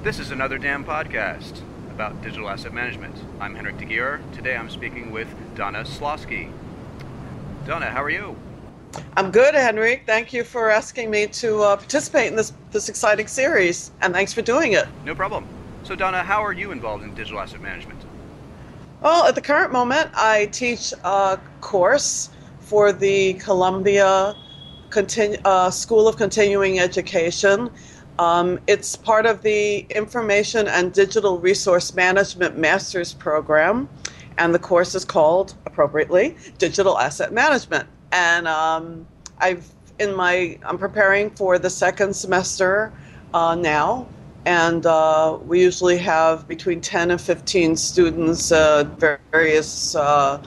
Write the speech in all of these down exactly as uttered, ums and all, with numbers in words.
This is another damn podcast about digital asset management. I'm Henrik de Geer. Today I'm speaking with Donna Slosky. Donna, how are you? I'm good, Henrik. Thank you for asking me to uh, participate in this, this exciting series, and thanks for doing it. No problem. So Donna, how are you involved in digital asset management? Well, at the current moment, I teach a course for the Columbia Continu- uh, School of Continuing Education. Um, it's part of the Information and Digital Resource Management Master's Program, and the course is called, appropriately, Digital Asset Management. And um, I've in my I'm preparing for the second semester uh, now, and uh, we usually have between ten and fifteen students at various uh,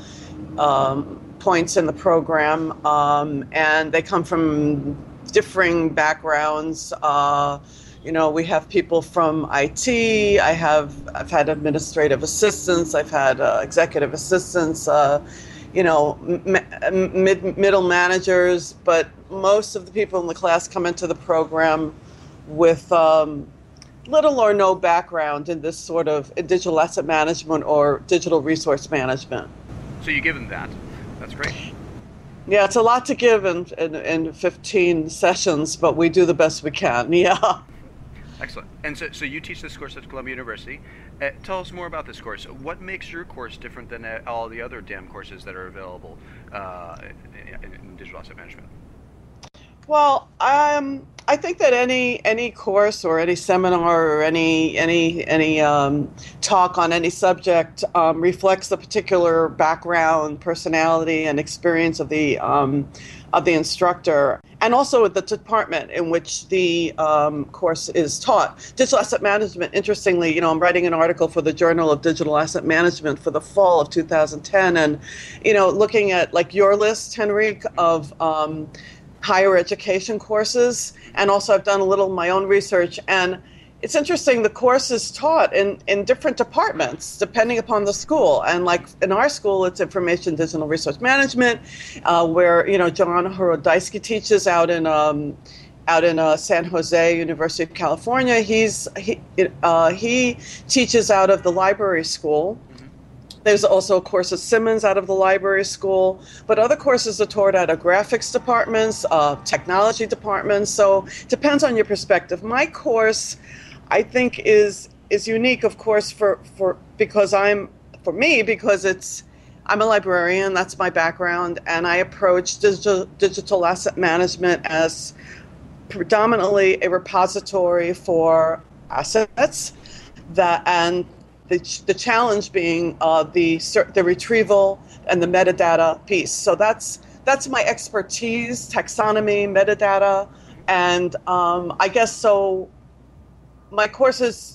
um, points in the program, um, and they come from differing backgrounds. Uh, you know, we have people from I T. I have I've had administrative assistants. I've had uh, executive assistants. Uh, you know, m- mid middle managers. But most of the people in the class come into the program with um, little or no background in this sort of digital asset management or digital resource management. So you give them that. That's great. Yeah, it's a lot to give in, in, in fifteen sessions, but we do the best we can, yeah. Excellent. And so, so you teach this course at Columbia University. Uh, tell us more about this course. What makes your course different than uh, all the other D A M courses that are available uh, in, in digital asset management? Well, um, I think that any any course or any seminar or any any any um, talk on any subject um, reflects the particular background, personality, and experience of the um, of the instructor, and also the department in which the um, course is taught. Digital asset management. Interestingly, you know, I'm writing an article for the Journal of Digital Asset Management for the fall of two thousand ten, and you know, looking at like your list, Henrik, of um, higher education courses, and also I've done a little of my own research, and it's interesting, the course is taught in, in different departments depending upon the school. And like in our school, it's Information Digital Resource Management, uh, where, you know, John Horodysky teaches out in um, out in uh, San Jose, University of California. He's he uh, he teaches out of the library school. There's also a course at Simmons out of the library school, but other courses are taught out of graphics departments, uh, technology departments, so it depends on your perspective. My course, I think, is is unique, of course, for, for because I'm, for me, because it's, I'm a librarian, that's my background, and I approach digital, digital asset management as predominantly a repository for assets that, and The, the challenge being uh, the the retrieval and the metadata piece. So that's that's my expertise: taxonomy, metadata, and um, I guess so. My course is,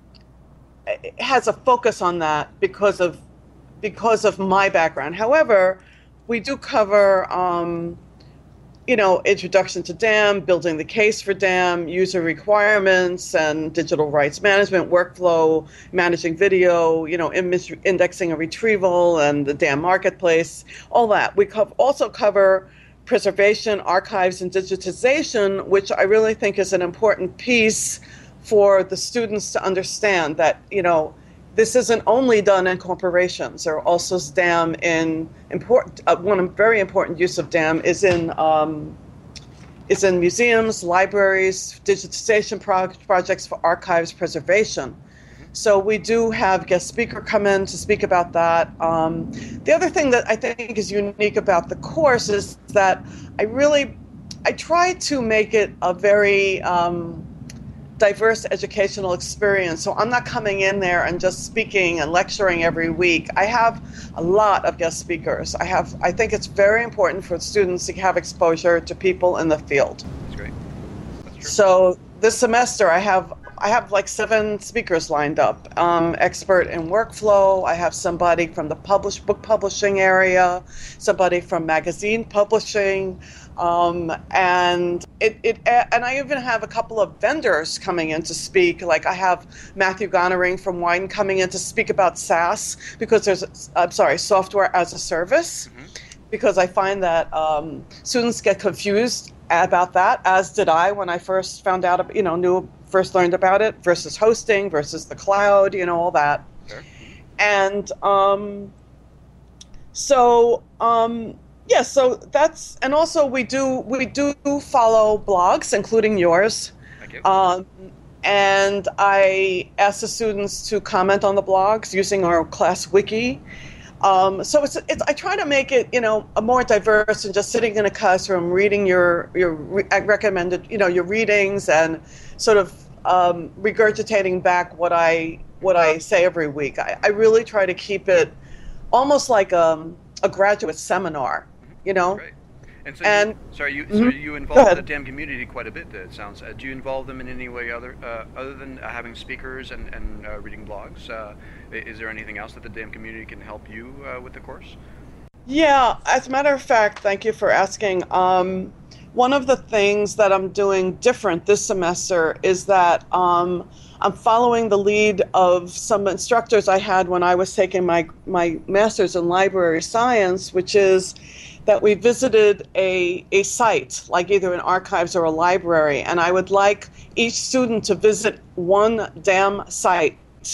has a focus on that because of because of my background. However, we do cover. Um, you know, introduction to D A M, building the case for D A M, user requirements and digital rights management, workflow, managing video, you know, image indexing and retrieval, and the D A M marketplace, all that. We co- also cover preservation, archives, and digitization, which I really think is an important piece for the students to understand that, you know, this isn't only done in corporations. There are also D A M in important. Uh, one very important use of D A M is in um, is in museums, libraries, digitization pro- projects for archives preservation. So we do have guest speaker come in to speak about that. Um, the other thing that I think is unique about the course is that I really I try to make it a very um, diverse educational experience. So I'm not coming in there and just speaking and lecturing every week. I have a lot of guest speakers. I have. I think it's very important for students to have exposure to people in the field. That's great. That's true. So this semester I have I have like seven speakers lined up. Um, expert in workflow. I have somebody from the published book publishing area, somebody from magazine publishing. Um, and it, it and I even have a couple of vendors coming in to speak. Like I have Matthew Gonering from Wine coming in to speak about SaaS, because there's, I'm sorry, software as a service, mm-hmm. because I find that um, students get confused about that, as did I when I first found out, you know, knew first learned about it versus hosting versus the cloud, you know, all that. Sure. And um, so, um, yeah, so that's, and also we do, we do follow blogs, including yours. Thank you. Um, and I ask the students to comment on the blogs using our class wiki. Um, so it's, it's, I try to make it, you know, a more diverse than just sitting in a classroom reading your, your re- recommended, you know, your readings and sort of um, regurgitating back what I, what I say every week. I, I really try to keep it almost like um, a graduate seminar, you know. Great. And so, and, you, sorry, you, mm-hmm. so you involve the DAM community quite a bit. It sounds. Uh, do you involve them in any way other uh, other than uh, having speakers and and uh, reading blogs? Uh, is there anything else that the DAM community can help you uh, with the course? Yeah, as a matter of fact, thank you for asking. Um, one of the things that I'm doing different this semester is that um, I'm following the lead of some instructors I had when I was taking my my master's in library science, which is that we visited a, a site, like either an archives or a library, and I would like each student to visit one DAM site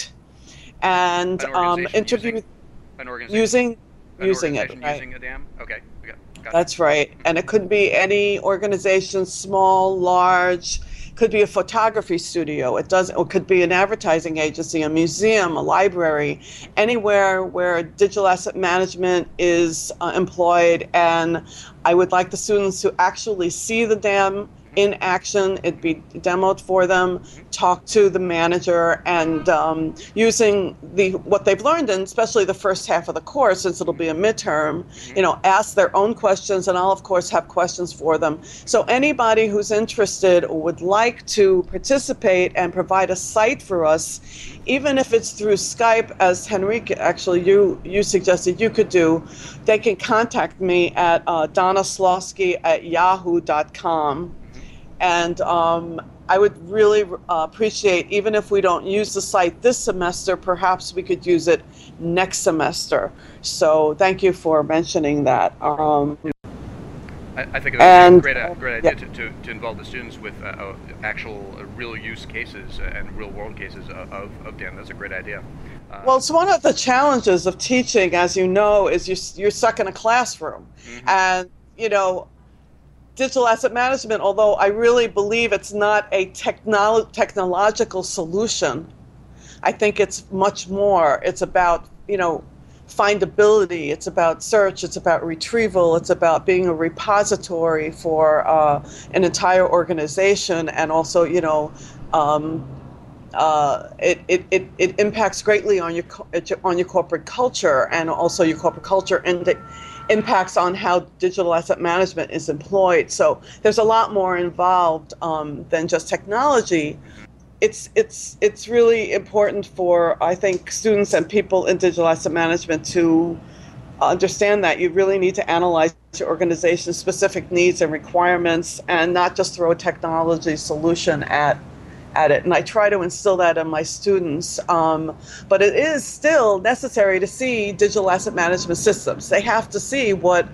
and An um, organization interview using, an organization, using an using it. organization Right? using a DAM. Okay, okay, got it. That's right, and it could be any organization, small, large. Could be a photography studio. It does. It could be an advertising agency, a museum, a library, anywhere where digital asset management is uh, employed. And I would like the students to actually see the DAM in action. It'd be demoed for them, talk to the manager, and um, using the what they've learned, and especially the first half of the course, since it'll be a midterm, you know, ask their own questions, and I'll of course have questions for them. So anybody who's interested or would like to participate and provide a site for us, even if it's through Skype, as Henrique, actually you you suggested you could do, they can contact me at uh, Donna Slosky at yahoo dot com. And um, I would really uh, appreciate, even if we don't use the site this semester, perhaps we could use it next semester. So thank you for mentioning that. Um, I, I think it would and, be a great, uh, great idea yeah. to, to, to involve the students with uh, uh, actual uh, real use cases and real world cases of, of, of DAM. That's a great idea. Uh, Well, it's one of the challenges of teaching, as you know, is you're, you're stuck in a classroom. Mm-hmm. And, you know, digital asset management, although I really believe it's not a technolo- technological solution, I think it's much more. It's about, you know, findability, it's about search, it's about retrieval, it's about being a repository for uh, an entire organization, and also, you know, um, uh, it, it, it, it impacts greatly on your on your corporate culture, and also your corporate culture and the impacts on how digital asset management is employed. So there's a lot more involved um, than just technology. It's it's it's really important for, I think, students and people in digital asset management to understand that you really need to analyze your organization's specific needs and requirements, and not just throw a technology solution at at it. And I try to instill that in my students. Um, but it is still necessary to see digital asset management systems. They have to see what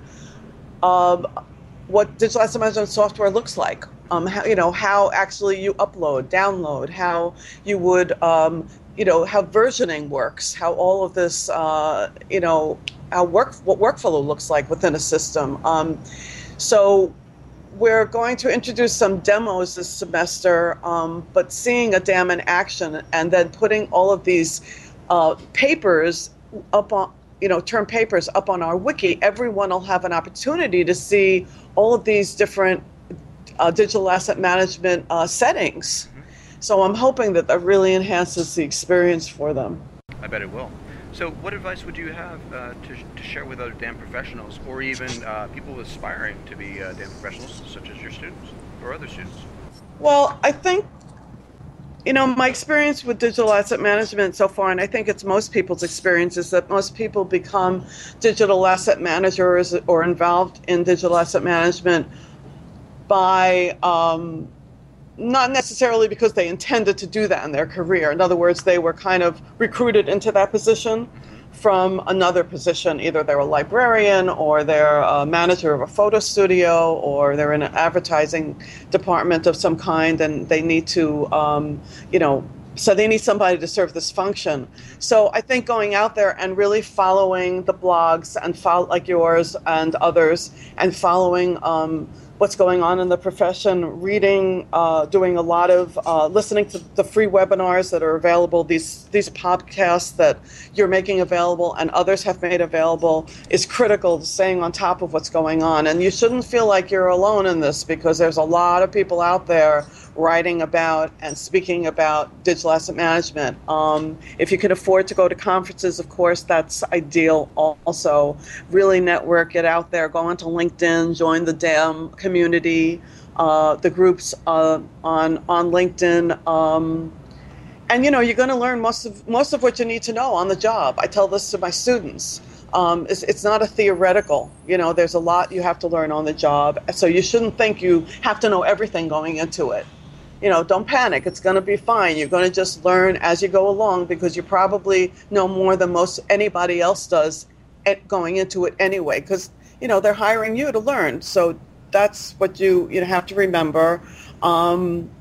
um, what digital asset management software looks like. Um, how, you know, how actually you upload, download, how you would, um, you know, how versioning works, how all of this, uh, you know, how work, what workflow looks like within a system. Um, so we're going to introduce some demos this semester, um, but seeing a DAM in action and then putting all of these uh, papers up on, you know, term papers up on our wiki, everyone will have an opportunity to see all of these different uh, digital asset management uh, settings. Mm-hmm. So I'm hoping that that really enhances the experience for them. I bet it will. So what advice would you have uh, to, to share with other DAM professionals, or even uh, people aspiring to be uh, DAM professionals, such as your students or other students? Well, I think, you know, my experience with digital asset management so far, and I think it's most people's experience, is that most people become digital asset managers or involved in digital asset management by um, not necessarily because they intended to do that in their career. In other words, they were kind of recruited into that position from another position. Either they're a librarian, or they're a manager of a photo studio, or they're in an advertising department of some kind, and they need to, um, you know, so they need somebody to serve this function. So I think going out there and really following the blogs and follow, like yours and others, and following um, what's going on in the profession, reading, uh, doing a lot of uh, listening to the free webinars that are available, these these podcasts that you're making available and others have made available, is critical to staying on top of what's going on. And you shouldn't feel like you're alone in this, because there's a lot of people out there writing about and speaking about digital asset management. Um, if you can afford to go to conferences, of course, that's ideal also. Really network, get out there, go onto LinkedIn, join the D A M community, uh, the groups uh, on on LinkedIn. Um, and, you know, you're going to learn most of, most of what you need to know on the job. I tell this to my students. Um, it's, it's not a theoretical. You know, there's a lot you have to learn on the job. So you shouldn't think you have to know everything going into it. You know, don't panic. It's going to be fine. You're going to just learn as you go along, because you probably know more than most anybody else does at going into it anyway, because, you know, they're hiring you to learn. So that's what you, you have to remember. Um,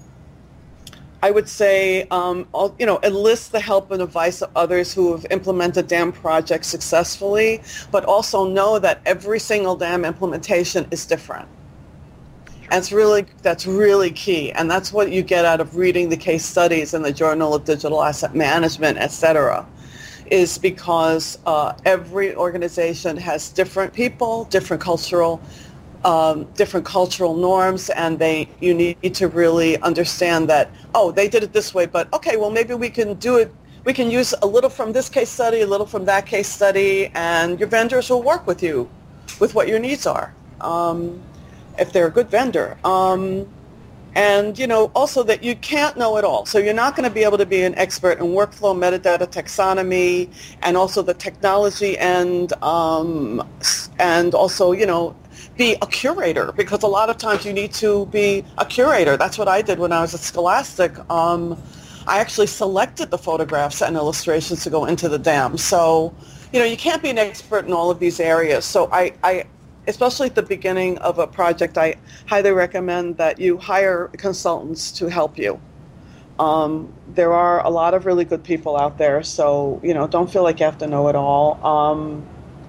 I would say, um, you know, enlist the help and advice of others who have implemented D A M projects successfully, but also know that every single D A M implementation is different. And it's really, that's really key. And that's what you get out of reading the case studies in the Journal of Digital Asset Management, et cetera, is because uh, every organization has different people, different cultural Um, different cultural norms, and they you need to really understand that, oh, they did it this way, but okay, well, maybe we can do it, we can use a little from this case study, a little from that case study, and your vendors will work with you with what your needs are, um, if they're a good vendor. Um, and, you know, also that you can't know it all. So you're not going to be able to be an expert in workflow, metadata, taxonomy, and also the technology, and um, and also, you know, be a curator, because a lot of times you need to be a curator. That's what I did when I was at Scholastic. Um, I actually selected the photographs and illustrations to go into the D A M. So, you know, you can't be an expert in all of these areas. So I, I especially at the beginning of a project, I highly recommend that you hire consultants to help you. Um, there are a lot of really good people out there, so, you know, don't feel like you have to know it all. Um,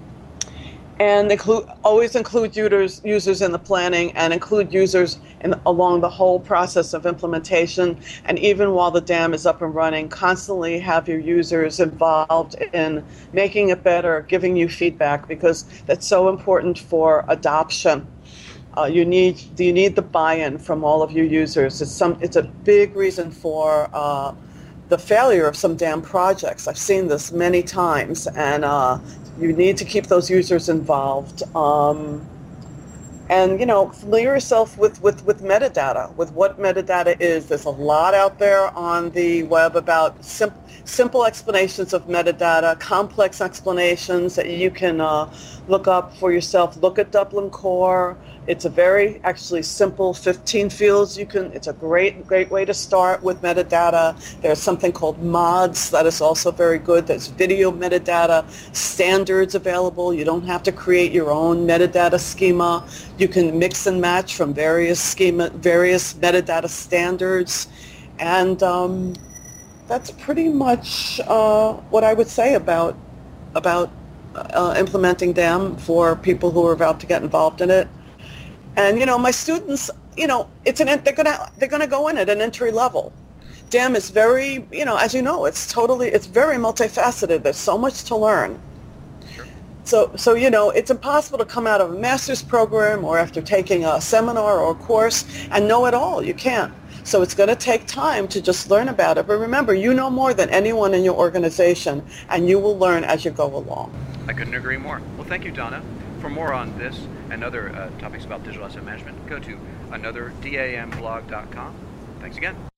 And include, always include users, users in the planning, and include users in, along the whole process of implementation. And even while the D A M is up and running, constantly have your users involved in making it better, giving you feedback, because that's so important for adoption. Uh, you need you need the buy-in from all of your users. It's some it's a big reason for uh, the failure of some D A M projects. I've seen this many times, and uh, you need to keep those users involved. Um, and, you know, familiar yourself with, with, with metadata, with what metadata is. There's a lot out there on the web about sim- simple explanations of metadata, complex explanations that you can uh, look up for yourself. Look at Dublin Core. It's a very, actually, simple fifteen fields. You can. It's a great, great way to start with metadata. There's something called mods that is also very good. There's video metadata standards available. You don't have to create your own metadata schema. You can mix and match from various schema, various metadata standards, and um, that's pretty much uh, what I would say about about uh, implementing D A M for people who are about to get involved in it. And, you know, my students, you know, it's an they're gonna they're gonna go in at an entry level. D A M is very, you know, as you know, it's totally it's very multifaceted. There's so much to learn. Sure. So, so you know, it's impossible to come out of a master's program or after taking a seminar or a course and know it all. You can't. So it's going to take time to just learn about it. But remember, you know more than anyone in your organization, and you will learn as you go along. I couldn't agree more. Well, thank you, Donna. For more on this and other uh, topics about digital asset management, go to another dam blog dot com. Thanks again.